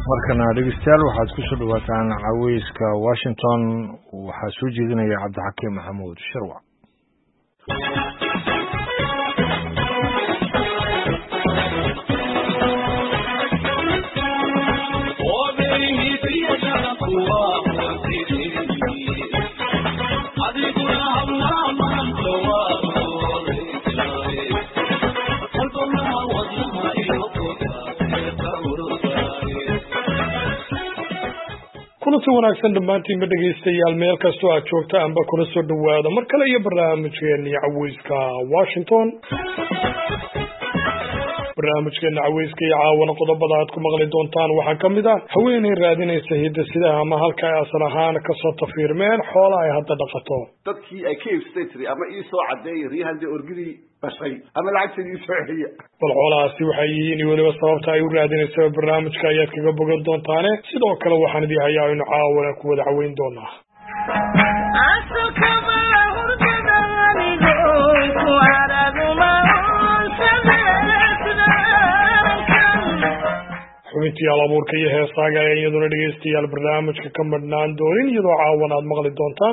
markana dhegeystayaal waxaad ku soo dhawaataan caweyska Washington waxaa soo jeedinaya Cabdixakiim Maxamuud Sharwac. kulanti wanaagsan dhamaantiin dhageystayaal meel kastoo aad joogta amba kuna soo dhawaada mar kale iyo barnaamijkeena caweyska Washington barnaamijkeena caweyska iyo caawana qodobada aad ku maqli doontaan waxaa kamid ah haweeney raadinaysa hidda-sidaha ama halka ay asal ahaan ka soo tafiirmeen xoolaha ay hadda dhaqato dadkii ay ka iibsatay ama ii soo cadeeyay riyahan orgidii bashay ama lacagtii soo heliya bal xoolahaasi waxay yihiin weliba sababta ay u raadinayso barnaamijka ayaad kaga bogan doontaane sidoo kale waxaan idin hayaa in caawana ku wada caweyn doonaa xubintii alabuurka iyo heesaaga ayaa iyaduna dhegeystayaal barnaamijka ka madhnaan doonin iyadoo caawan aad maqli doontaan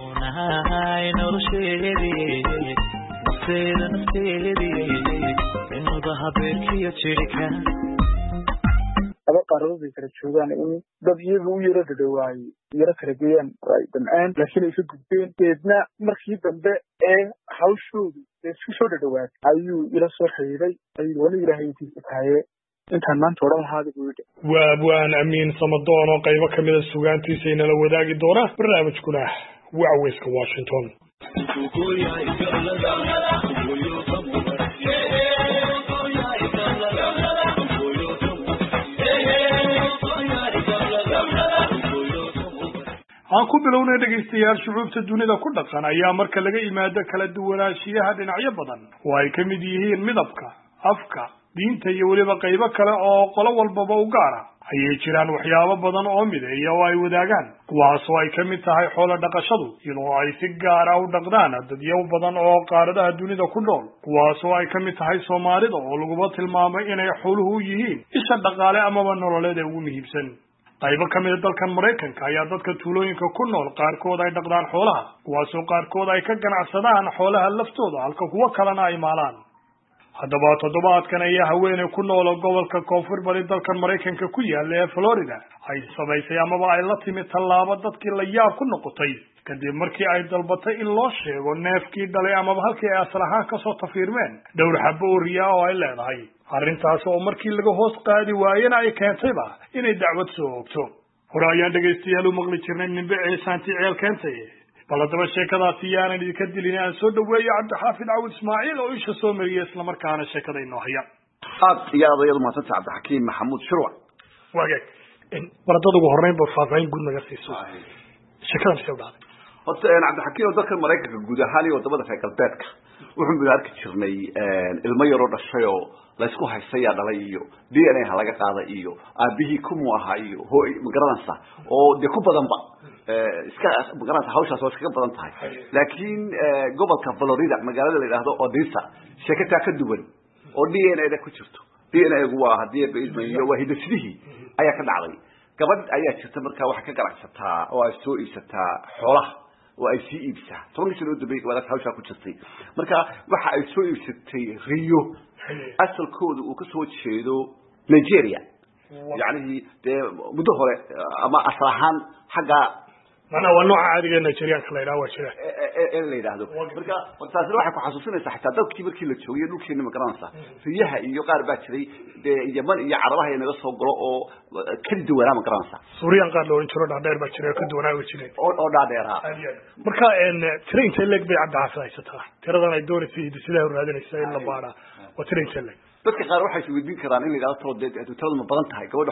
laba qaarkood ay kala joogaan in dad iyaga u yara dhadhawaayey yara kala geeyaan ay damceen laakiin ay ka gudbeen deedna markii dambe ee hawshoodu isku soo dhadhawaatay ayuu ila soo xiriiray ayuu wali ilaahay intiisa tahaye intaan maanta odhan lahaada buu yidhi waa abwaan amiin samadoon oo qaybo ka mida sugaantiisa inala wadaagi doona barnaamijkuna waa caweyska Washington aan ku bilownay dhageystayaal shucuubta dunida ku dhaqan ayaa marka laga yimaado kala duwanaanshiyaha dhinacyo badan oo ay ka mid yihiin midabka afka diinta iyo weliba qaybo kale oo qolo walbaba u gaara ayay jiraan waxyaabo badan oo mideeya oo ay wadaagaan kuwaas oo ay ka mid tahay xoolo dhaqashadu iyadoo ay si gaar ah u dhaqdaan dadyo badan oo qaaradaha dunida ku nool kuwaas oo ay ka mid tahay Soomaalida oo laguba tilmaamay inay xooluhu yihiin isha dhaqaale amaba nololeed ee ugu muhiimsan qaybo ka mid ah dalkan Mareykanka ayaa dadka tuulooyinka ku nool qaarkood ay dhaqdaan xoolaha kuwaas oo qaarkood ay ka ganacsadaan xoolaha laftooda halka kuwa kalena ay maalaan haddaba toddobaadkan ayaa haweeney ku nool gobolka koonfur bari dalkan Mareykanka ku yaala ee Florida ay samaysay amaba ay la timid tallaabo dadkii la yaab ku noqotay kadib markii ay dalbatay in loo sheego neefkii dhalay amaba halkii ay asal ahaan ka soo tafiirmeen dhowr xabo oo riyaa oo ay leedahay arrintaas oo markii laga hoos qaadi waayena ay keentayba inay dacwad soo oogto hore ayaan dhegeystayaal u maqli jirnay ninbe ciisaantii ceel keentay bal haddaba sheekadaasi yaanan idinka dilin aan soo dhaweeyo Cabdixaafid Cawd Ismaaciil oo isha soo mariyay isla markaana sheekada inoo haya aad iyo adayadu maanta Cabdixakiim Maxamuud Sharwac waagay baradada ugu horreyn baa faafayn guud naga siiso sheekadan soo dhacday horta Cabdixakiim dalka Mareykanka guud ahaan iyo wadamada reer galbeedka wuxuu mid arki jirnay ilmo yar oo dhashay oo la isku haystay dhalay iyo DNA laga qaaday iyo aabihii kumu ahaa iyo hooy magaranaysa oo de ku badanba iska magaranaysa hawshaas oo iska badan tahay laakiin gobolka Florida magaalada la yiraahdo Odessa sheekada ka duwan oo DNA ku jirto DNA-gu waa hadii beesmayo waa hidda-sidii ayaa ka dhacday gabadh ayaa jirta markaa wax ka ganacsataa oo ay soo iibsataa xoolaha oo ay sii iibsaa tobankii sano dambe wada hawsha ku jirtay marka waxa ay soo iibsatay riyo asalkoodu uu ka soo jeedo Nigeria yani muddo hore ama asahan xaga mana waa nooca caadiga Nigeria ka leeyahay waa jira ee leeyahay marka taasina waxa ku xasuusinaysaa xitaa dadkii markii la joogay dhulkeena ma garanaysaa riyaha iyo qaar baa jiray Yemen iyo Carabaha ay naga soo galo oo ka duwanaa ma garanaysaa Suuriyan qaar loo jiro dhaadheer baa jiray ka duwanaa way jireen oo dhaadheer marka train leg bay Cabdixaafid haysataa tiradan ay doonaysaa sida ay raadinaysaa in la baara waa train leg dadka qaar waxay isweydiin karaan in la yiraahdo tirada ma badan tahay gabadha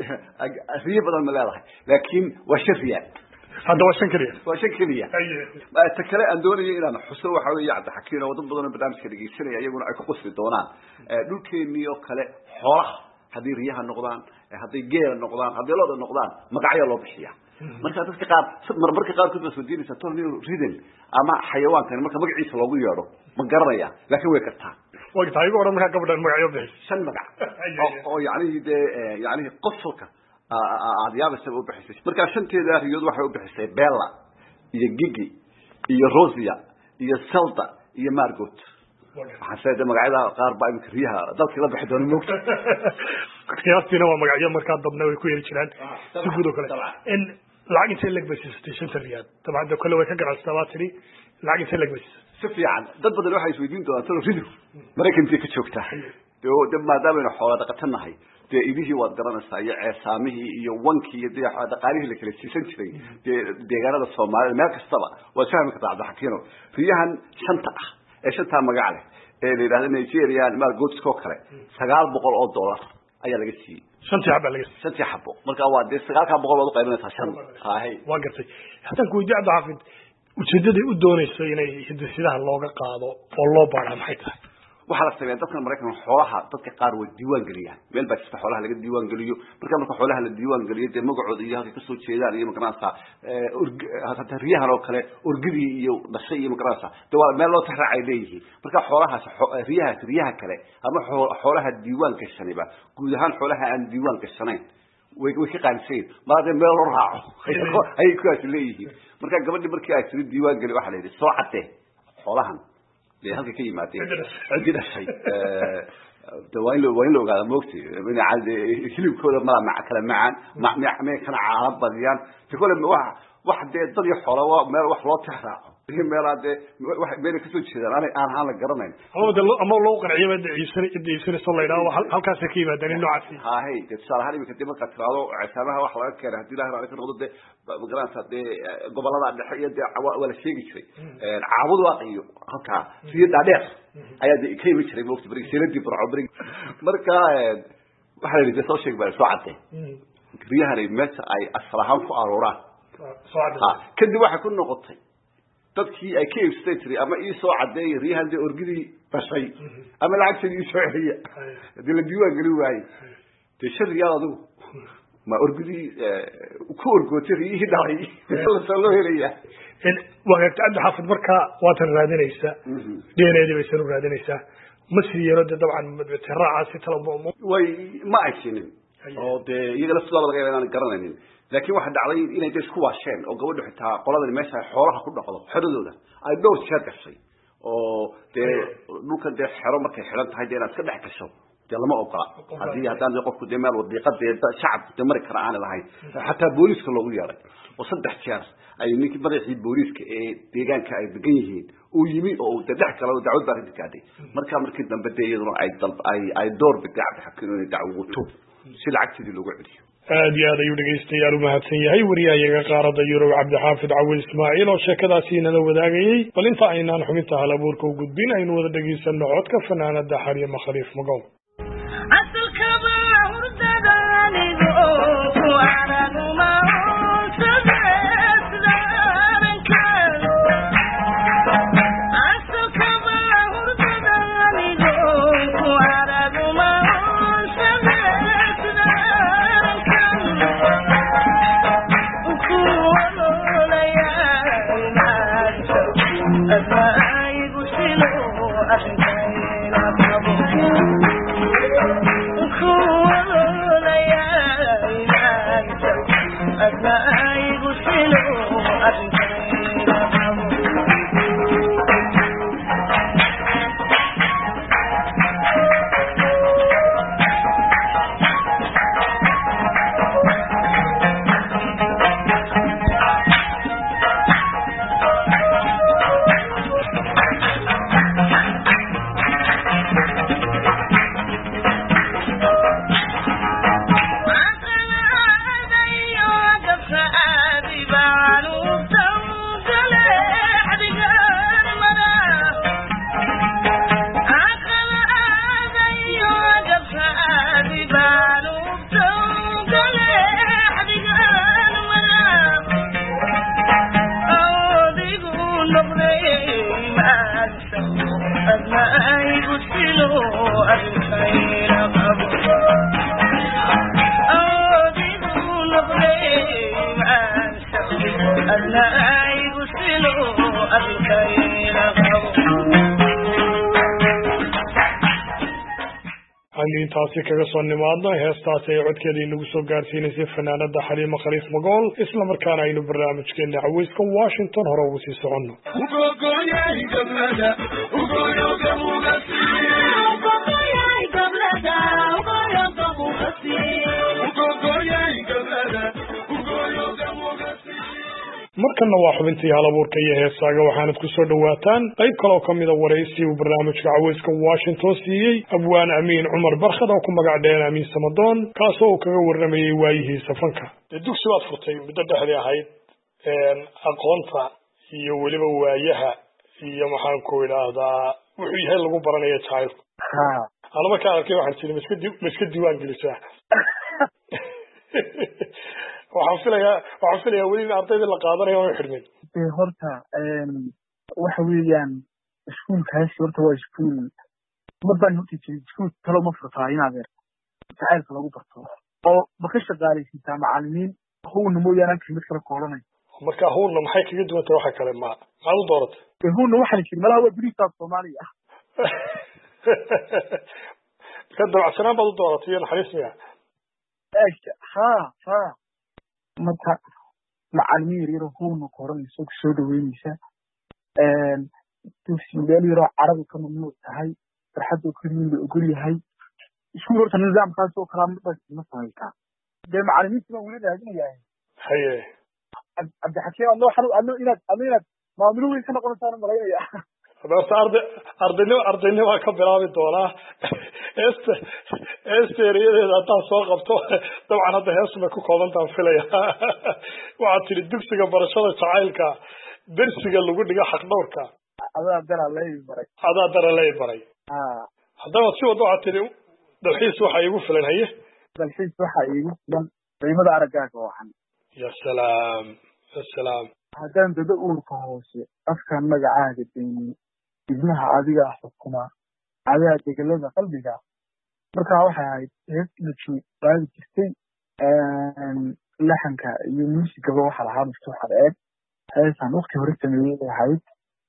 riyo badan ma leedahay laakiin waa shariya هذا وشن كلية ما تكلم أندوني إلى حصل وحوي يعد حكينا وضم بدون بدأنا كذي سنة يقولون أي قصة دونان دول كمية كله حرة هذه ريها النقدان هذه جير النقدان هذه لود النقدان مقعية الله بحية مركز تسقط مركز قال كتب سودين ستوني ريدن أما حيوان كان مركز مقعي سلوي يارو مقرنيا لكن ويكتها وقت هاي قرر مركز قبل المقعي بس شن مقع أو يعني ده يعني قصة aadyaaba sabab u bixisay marka shanteeda riyood waxay u bixisay Bella iyo Gigi iyo Rosia iyo Zelda iyo Margot waxaan magacyada qaar baa imka riyaha dalkii la bixi doona moogta qiyaastina waa magacyo markaa dabna way ku yeeli jiraan si guud oo kale in lacag inta lag basay station riyad tabada kale way ka garastaa tiri lacag inta lag basay si fiican dad badan waxay isweydiin doonaan soo rido Mareykanka ka joogta dad maadaama xoolo dhaqatanahay idihii waad garanaysaa iyo ceesaamihii iyo wankii iyo dhaqaalihii la kala siisan jiray deegaanada Soomaaliya meel kastaba waa fahmi kartaa Cabdixakiino riyahan shanta ah ee shanta magac leh ee la yiraahdo Nigeria Margot ko kale $900 ayaa laga siiyay shantii xabo marka waa $900 oo qaybinaysa shan waa gartay hadan ku weydiin Cabdixafiid ujeedada u doonayso inay hidisidaha looga qaado oo loo baaro maxay tahay waxa la sameeyay dadka Mareykanka xoolaha dadka qaar way diiwaan galiyaan meel baa jirta xoolaha laga diiwaan galiyo marka xoolaha la diiwaan galiyo de magacooda iyo halka ka soo jeedaan iyo magarasa hada riyahan oo kale urgidi iyo dhashay iyo magarasa de waa meel loo taxraacay leeyihiin marka riyaha kale ama xoolaha diiwaan ka shaniba guud ahaan xoolaha aan diiwaan ka shanayn way ka qaalisay maadaama meel loo raaco ay ku leeyihiin marka gabadhii markii ay soo diiwaan gali waxa la yiri soo cadde xoolahan halka ka yimaadeen cidina shay وين لو قاعد موقتي من عاد يسلم كل ما كلام معان ما كان عارب بديان تقول واحد يضل يحوله ما واحد لا تحرق ميلاد واحد بينك كسو جيدان انا لا غرانين ama loo qarciyo ciidan sallayna halkaas ka yimaadeen noocaasi hay تصالح هذه كدب ka tiraado ciisaamaha wax laga keenay hadii ilaahay raali ka noqdo magaranaysa gobolada dhexe iyo wala sheegi jiray caabud waaqiyo halka sida dheer ayaa ka yimid jiray waqti bari siradii barcobri marka waxa la yidhi soo sheeg baa soo cadday riyahan meesha ay asrahan ku arooraan kadib waxa ku noqotay dadkii ay ka iibsatay tiri ama ii soo cadeey riyahan de orgidii bashay ama lacagtii soo celiya hadii la diiwaan gali waayay de shariyaadu ma orgidii ku orgootay riyihii dhacay la soo helaya in waqti aad xafid marka waad raadinaysa deeneedii bay soo raadinaysa masiyaro dabcan madbatiraaca talabo way ma ayshinin oo de iyaga la soo laga yeelan garanaynin laakiin waxa dhacday inay isku waasheen oo gabadhu xitaa qolada meesha xoolaha ku dhaqdo xeradooda ay dhowr jeer gashay oo de dhulka de xero markay xiran tahay inaad ka dhex gasho lama ogola hadii hadaan qofku de meel wadiiqada shacabku de mar kale aan lahayn hatta booliska loogu yeeray oo saddex jeer ay ninkii madaxii booliska ee deegaanka ay degan yihiin oo yimi oo dhex kale oo dacwad baa ridkaaday markii dambe deeyaduna ay door bidacad xakiin dacwado si lacagtii loogu celiyo aad iyo aad ayuu dhegeystayaal u mahadsan yahay wariyahayaga qaarada Yurub Cabdixaafid Cawil Ismaaciil oo sheekadaasi nala wadaagayay bal inta aynaan xubinta hal abuurka u gudbin aynu wada dhageysano codka fanaanada Xariya Makhariif Magow haddaynu intaasi kaga soo nimaadno heestaasi ay codkeeda inagu soo gaarsiinaysay fanaanada xaliima khaliif magool isla markaana aynu barnaamijkeena caweyska Washington hore ugu sii soconno markana waa xubintii halabuurka iyo heesaaga waxaanad ku soo dhawaataan qayb kaloo kamida waraysi uu barnaamijka caweyska Washington siiyey abwaan amiin cumar barkhad oo ku magac dheer amiin samadoon kaasoo uu kaga warramayay waayihiisa fanka dugsi waad furtay muddo dhexdii ahayd aqoonta iyo weliba waayaha iyo maxaan ku idhaahdaa wuxuu yahay lagu baranayo jacaylku ana markaan arkay waxaan tiri miska diiwaan gelisaa waxaan filayaa weli ardayda la qaadanayo oo xirmay horta waxa weeyaan iskuulkaasi horta waa iskuul marban horta iskuul talo ma furtaa inaad jacaylka lagu barto oo baka shaqaalaysiisaa macallimiin howna mooyaane kelmad kala koolanay marka howna maxay kaga duwan tahay waxa kale maxaad u dooratay howna waxaan jiri malaha waa bariiska Soomaaliya ka dabacsanaan baad u dooratay iyo naxariis miya ha marka macallimiin yar howna koranayso soo dhaweynaysa dugsi meel yar carabi ka mamnuuc tahay farxadu kaliya la ogol yahay iskuul horta nidaamkaas oo kala mid ma sameeytaa de macallimiinta wuu leeyahay haye abdi xakiim Allah inaad maamuluhu ka noqonaysaa malaynaya ardayno ka bilaabi doonaa eesteeriyadeeda haddaan soo qabto dabcan hadda heesuma ku koobantaan filaya waxaad tiri dugsiga barashada jacaylka dersiga lagu dhigo xaqdhowrka adaa dara lay baray haddaba si wada waxaad tiri dalxiis waxa iigu filan haye dalxiis waxa iigu filan qiimada araggaaga waxan ya salaam haddaan dada uurka hoose afkaan magacaaga deynin ibnaha adiga xukuma adaa degelada qalbiga markaa waxay ahayd hees lajoog qaadi jirtay laxanka iyo muusigaba waxa lahaa maftuux adeeg heesaan waqti hore sameeyey ahayd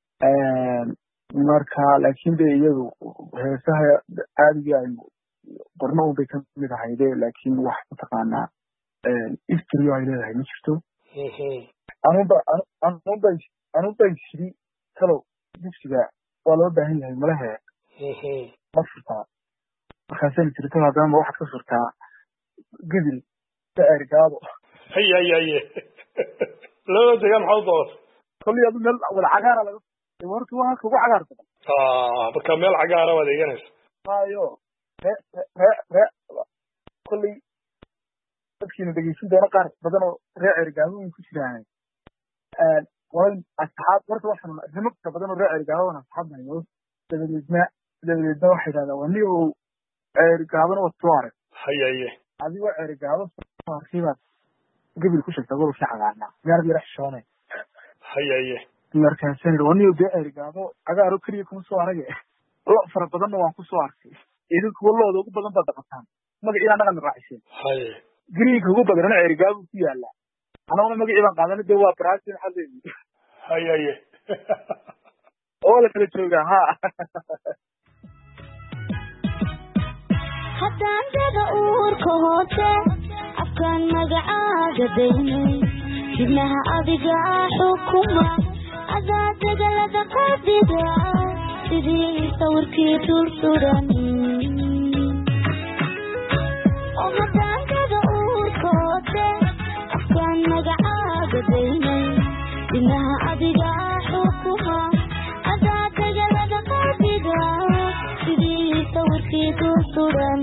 marka laakiin de iyadu heesaha caadiga aynu qorno unbay ka mid ahayde laakiin wax mataqaanaa istrio ay leedahay ma jirto anubay shiri talow dugsiga waa loo baahan yahay malahe ma furtaa markaasayna tiri talo haddana waxaad ka furtaa gidil daer gaabo haye loo degaan maxaa u doorata kolli adu meel wada cagaara laga warka waa halka ugu cagaar badan marka meel cagaara waad eeganaysa hayo kolli dadkiina dhegeysan doona qaar badan oo reer ergaabo ku jiraan asxaab horta waxaan rimabka badan oo reer ergaabona asxaabnayo dabadeedna waxay yidhahdaan waa niyo ergaabona waa soo arag haye adigoo ergaabo soo arkibaad gabil ku sheegtaa gobolka cagaarnaa meerad yara xishoonay haye markaasaan yidhi waa niyo dee ergaabo cagaaro keliya kuma soo arage lo fara badanna waan ku soo arkay idinkuwa looda ugu badan baad dhaqataan magaciina dhaqan raaciseen haye gariinka ugu badanna ergaabo ku yaala anaguna magacii baan qaadana dee waa braasil xadeedi haye oo la kala joogaa ha haddaan dada uurka hoose afkaan magacaaga daynay dibnaha adiga xukuma adaa degalada qalbiga sidii sawirkii dul suran oo haddaan dada uurka hoose afkaan magacaaga daynay dibnaha adiga xukuma adaa degalada qalbiga sidii sawirkii dul suran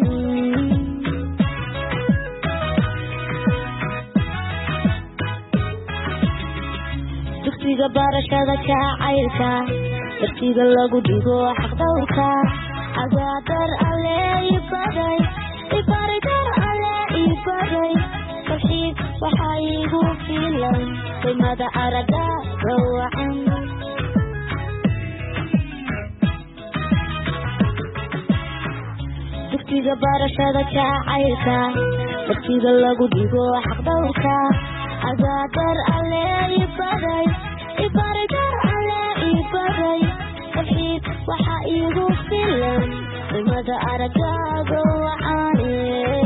dugsiga barashada jacaylka darsiga lagu dhigo xaqdhowrka adaa dar alle ibaray dar alle ibaray farxiid waxaa iigu filan qiimada araggaaga wacan dugsiga barashada jacaylka darsiga lagu dhigo xaqdhowrka adaa dar alle ibaray dar alle ibaray farxiid waxa igu filan ilmada aragaaga wacaane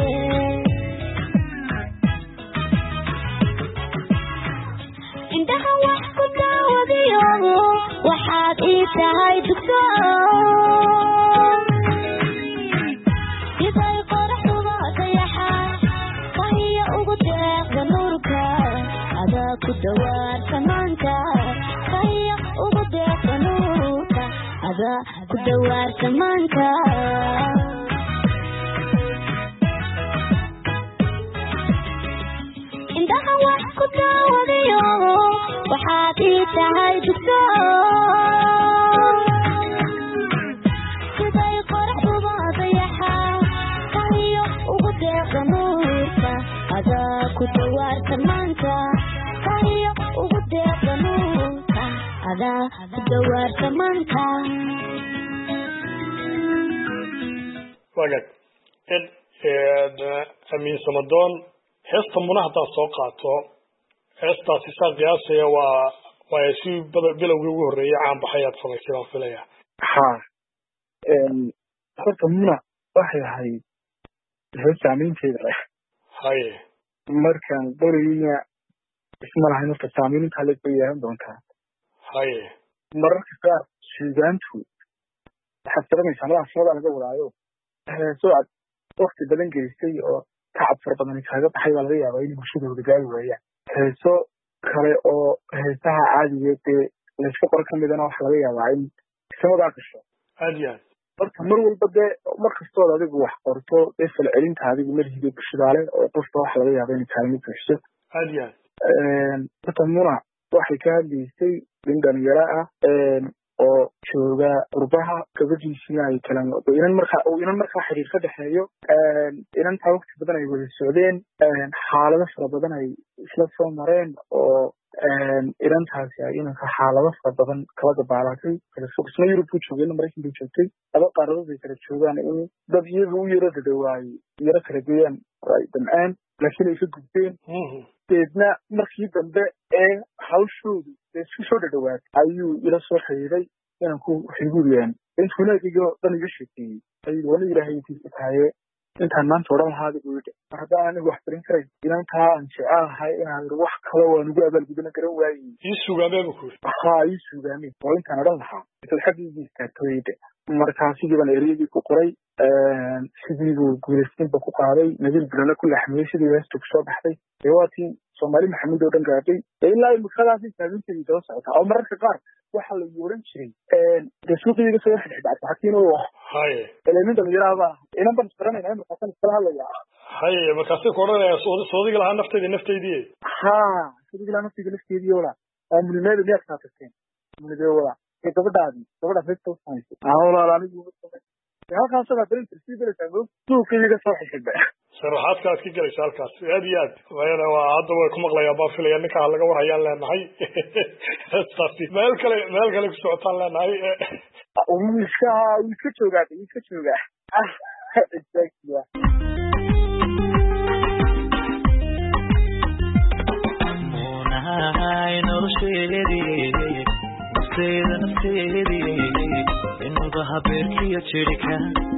indhaha wax ku daawadiyo waxaad ii tahay dugso siday qoraxduba dayaxa fahiya ugu deeqda nuurka adaa ku dawaarta maanta fahiya ugu deeqda nuurka adaa ku dawaarta maanta indhaha wax ku daawadiyo waxaad ii tahay dugso siday qoraxduba dayaxa fahiya ugu deeqda nuurka adaa ku dawaarta maanta fahiya ugu deeqda nuurka adaa ku dawaarta maanta wagad amiin samadoon heesta muna haddaad soo qaato heestaasi saa qiyaasaya waa si bilowgii ugu horreeyay caan baxayaad samaysay baan filaya ha horta muna waxay ahayd hees saamaynteeda leh haye markaan qorayna isma lahayn horta saamayn intaa leeg bay yeelan doontaa haye mararka qaar suugaantu waxaad garanaysaa madaxa samada laga wadaayo heesoo aad wakti badan gelisay oo tacab fara badan kaaga baxay baa laga yaabaa in bulshadooda gaari waayaan heeso kale oo heesaha caadiga dee laysku qoro ka midana waxa laga yaabaa in samadaa gasho aad iyo aad marka mar walba dee mar kastood adigu wax qorto dee falcelinta adigu marhiga bulshadaale oo qofka waxa laga yaaba inay kaalmo buuxso aad iyo aad horta muna waxay ka hadlaysay nin dhalinyaro ah oo jooga qurbaha gabadhiisina ay kala inan markaa xiriir ka dhexeeyo inantaa waqti badan ay wada socdeen xaalado fara badan ay isla soo mareen oo inantaasi ay inanka xaalado fara badan kala dabaalatay kala fog isna yurub buu joogay ina maraykan buu joogtay laba qaaradood bay kala joogaan in dad iyaga u yaro dadawaayey yaro kala geeyaan oo ay damceen laakiin ay ka gudbeen deedna markii dambe ee hawshoodu isku soo dhadhawaad ayuu ila soo xiriiray inanku xiguuriyaan intuu naadigo dhan iga sheekeeyey ayuu wana ilaahay intiisa tahaye intaan maanta odhan lahaada buu yidhi mar haddaan anigu wax barin karay inantaa aan jecelahay inaan wax kale waan ugu abaalgudana garan waayey ii suugaameen ku haa ii suugaameen oo intaan odhan lahaa isad xaggiigii istaagtooyde markaa sidii baan ereyadii ku qoray sidiibuu guulaystiinba ku qaaday nabiil bilana ku laxmiyey sidii heesta kusoo baxday dee waatii soomaali maxamuud oo dhan gaadhay ilaa imikadaasi saaminteedii daba socotaa oo mararka qaar waxa la oran jiray dee suuqiiga soo xidhxidhacta xakiin oo haye elemin dhalinyarahaba inan baan isbaranayna markaasan iskala hadlayaa haye markaasay ku odhanaya soodiga lahaa nafteydii ha soodiga lahaa nafteedii wala munimeeda miyaad kaa tagteen munidee wala ee gabadhaas heesta usamaysay walaal anigu halkaasabaa darinta sii belaysaa suuqiiga soo xidhxidha sharaxaadka aad ka gelaysa halkaas aad iyo aad mayana waa hadda way ku maqlayaan baan filaya ninkaa laga warhayaan leenahay heestaasi meel kale ku socotaan leenahay iska joogaa munahay nolosheedii nafteedii inuga habeerkiyo jirika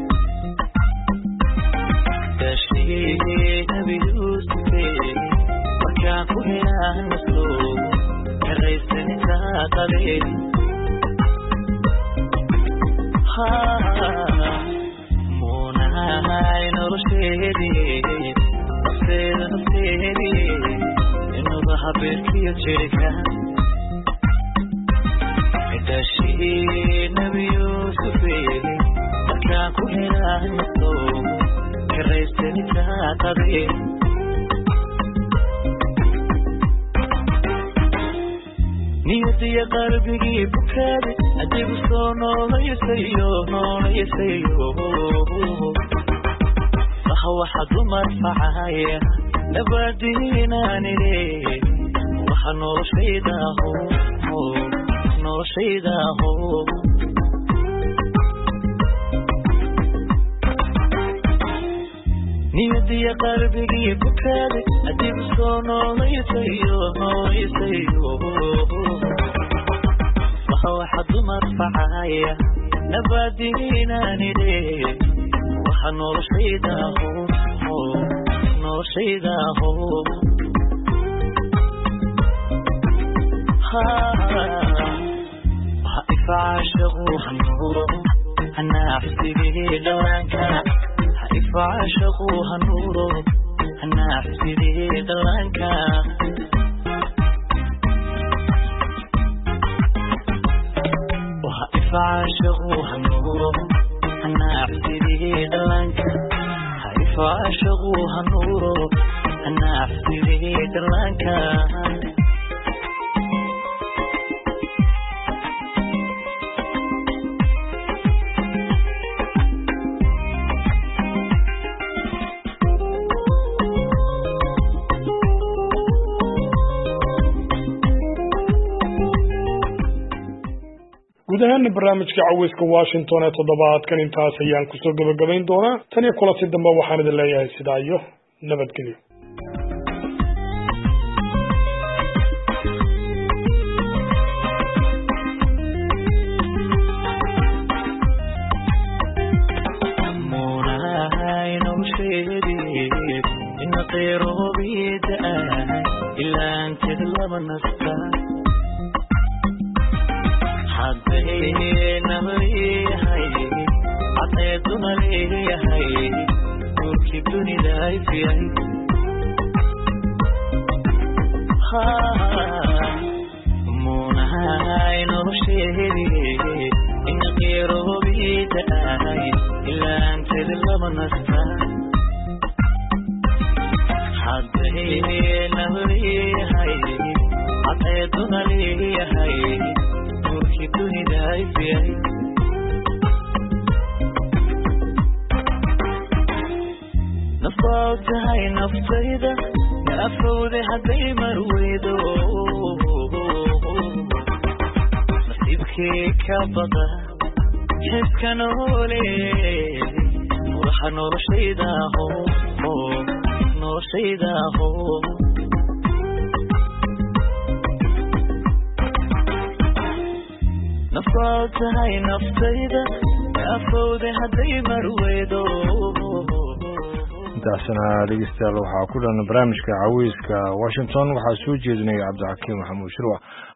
nabi yuusufe markaan ku helaan maslo karaysanita qade munahay nolosheedii nafteedii inuga habeerkiyo jirika nabi yuusufe markaan ku helaan maslo karaysanita qade niyadiya qalbigii bukaade adigu soo noolayasayo waxa dumar facaya nabadiinaanine waxa noloshaydaho niyadiya qalbigii bukaade adigu soo noolayasayo waxa dumar facaya nabadina nide waxaan noloshayda ho عاشقوا هنورو أنا أحسدي دلانكا حيف عاشقوا هنورو أنا أحسدي دلانكا وحيف عاشقوا هنورو أنا أحسدي دلانكا حيف عاشقوا هنورو أنا أحسدي دلانكا guud ahaan barnaamijka caweyska Washington ee toddobaadkan intaas ayaan ku soo gabagabayn doonaa tan iyo kulanti dambe waxaan idin leeyahay sidaa iyo nabadgelyo نفوتها نفسيدا نفوذي حدي مرويدو نصيبكي كبضا حس كانولي وراح نور شيدا هو نور شيدا هو نفوتها نفسيدا نفوذي حدي مرويدو intaasna dhegeystayaal waxaa ku dhan barnaamijka caweyska Washington waxaa soo jeedinaya Cabdi Xakiim Maxamuud Shirwa